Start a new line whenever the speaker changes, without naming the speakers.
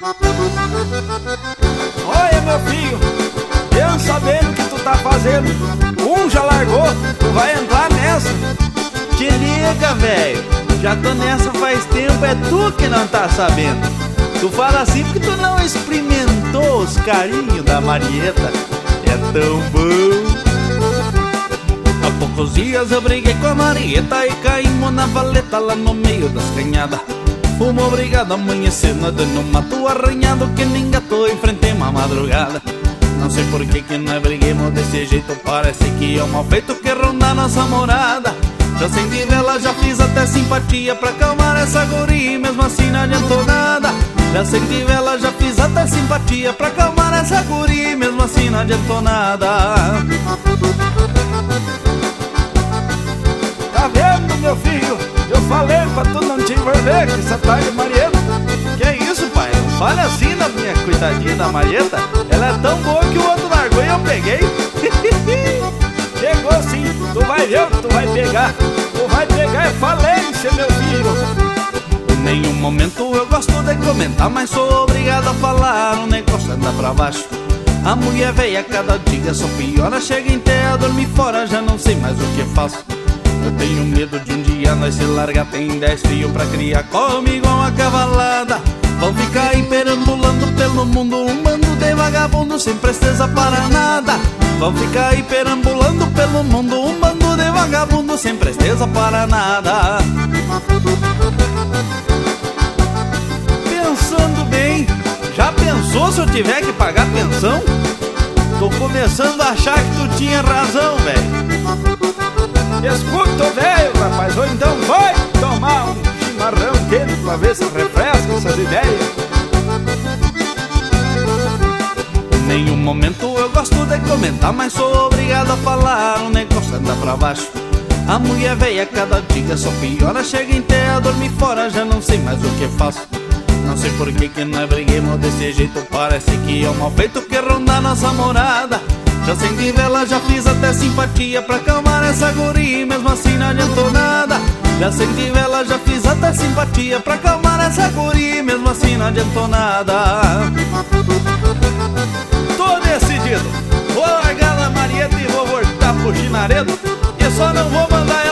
Olha, meu filho, pensa bem no que tu tá fazendo. Um já largou, tu vai entrar nessa.
Te liga, velho, já tô nessa faz tempo, é tu que não tá sabendo. Tu fala assim porque tu não experimentou os carinhos da Marieta. É tão bom.
Há poucos dias eu briguei com a Marieta e caímos na valeta lá no meio das canhadas. Fomos obrigados a amanhecer no mato arranhado que nem gato em frente a uma madrugada. Não sei por que nós briguemos desse jeito, parece que é um mal feito que ronda nossa morada. Já acendi vela, já fiz até simpatia pra acalmar essa guria, mesmo assim não adiantou nada. Já acendi vela, já fiz até simpatia pra acalmar essa guria, mesmo assim não adiantou nada.
Tá vendo, meu filho? Eu falei pra tu não te envolver com essa tarde, Marieta.
Que isso, pai? Não fale assim da minha coitadinha da Marieta. Ela é tão boa que o outro largou e eu peguei.
Pegou sim, tu vai ver o que tu vai pegar. Tu vai pegar é falência, meu filho.
Em nenhum momento eu gosto de comentar, mas sou obrigado a falar, o negócio anda pra baixo. A mulher velha cada dia só piora, chega em terra, dormir fora, já não sei mais o que faço. Eu tenho medo de um dia nós se largar, tem 10 filhos pra criar comigo uma cavalada. Vão ficar aí perambulando pelo mundo, um bando de vagabundo sem presteza para nada. Vão ficar aí perambulando pelo mundo, um bando de vagabundo sem presteza para nada.
Pensando bem, já pensou se eu tiver que pagar pensão? Tô começando a achar que tu tinha razão, velho.
Escuta, velho, rapaz, ou então vai tomar um chimarrão quente pra ver se refresca essas ideias.
Em nenhum momento eu gosto de comentar, mas sou obrigado a falar, o negócio anda pra baixo. A mulher velha cada dia só piora, chega em terra, dormir fora, já não sei mais o que faço. Não sei por que nós briguemos desse jeito, parece que é um mal feito que ronda nossa morada. Já acendi vela, já fiz até simpatia pra acalmar essa guria, mesmo assim não adiantou nada. Já acendi vela, já fiz até simpatia pra acalmar essa guria, mesmo assim não adiantou nada.
Tô decidido, vou largar na Marieta e vou voltar pro Chinaredo. E só não vou mandar ela